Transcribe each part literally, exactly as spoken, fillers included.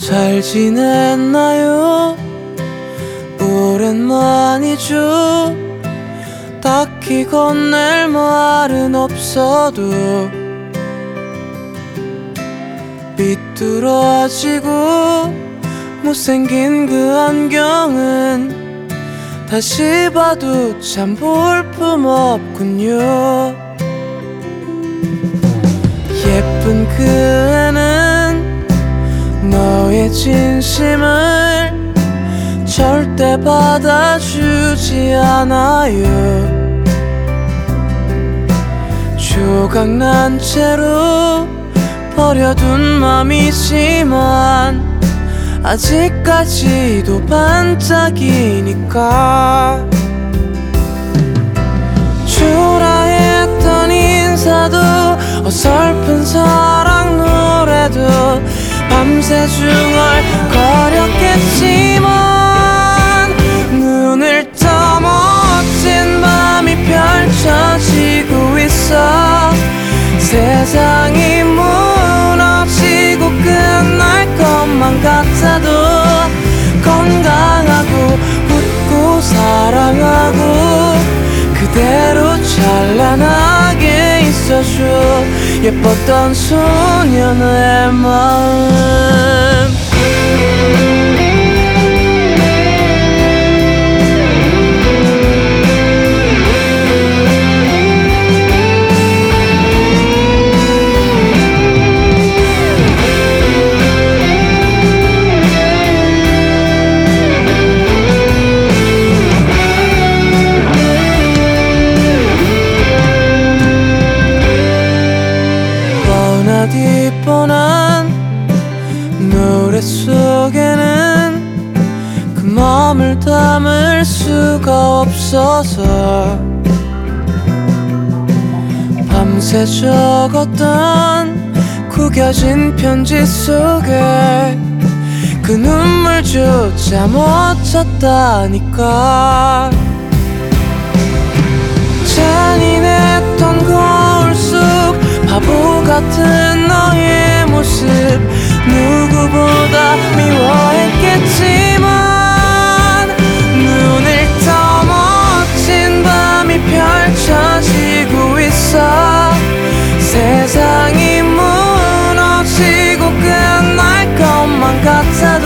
잘 지냈나요? 오랜만이죠. 딱히 건넬 말은 없어도 삐뚤어지고 못생긴 그 안경은 다시 봐도 참 볼품없군요. 예쁜 그 애는 너의 진심을 절대 받아주지 않아요. 조각난 채로 버려둔 맘이지만 아직까지도 반짝이니까. 초라했던 인사도 어설픈 사랑 노래도 밤새 중얼거렸겠지만 눈을 떠 멋진 밤이 펼쳐지고 있어. 세상이 무너지고 끝날 것만 같아도 건강하고 웃고 사랑하고 그대로 찬란하게 있어줘. 예뻤던 소년의 마음. 뻔하디 뻔한 노래 속에는 그 마음을 담을 수가 없어서 밤새 적었던 구겨진 편지 속에 그 눈물조차 못 쳤다니까. 잔인했던 거울 속 바보 같은 너의 모습 누구보다 미워했겠지만 눈을 떠 멋진 밤이 펼쳐지고 있어. 세상이 무너지고 끝날 것만 같아도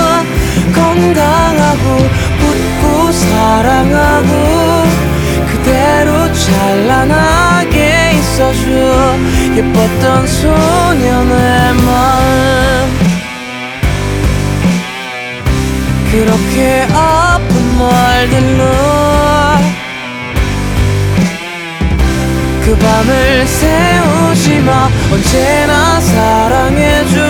건강하고 웃고 사랑하고 그대로 찬란하게 있어줘. 예뻤던 소년의 마음. 그렇게 아픈 말들로 그 밤을 세우지마. 언제나 사랑해줘.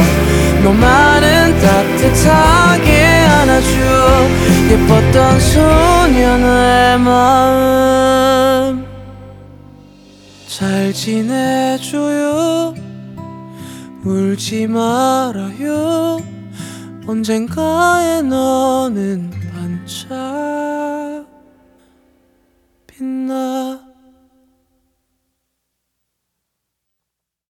너만은 따뜻하게 안아줘. 예뻤던 소년의 마음. 잘 지내줘요. 울지 말아요. 언젠가에 너는 반짝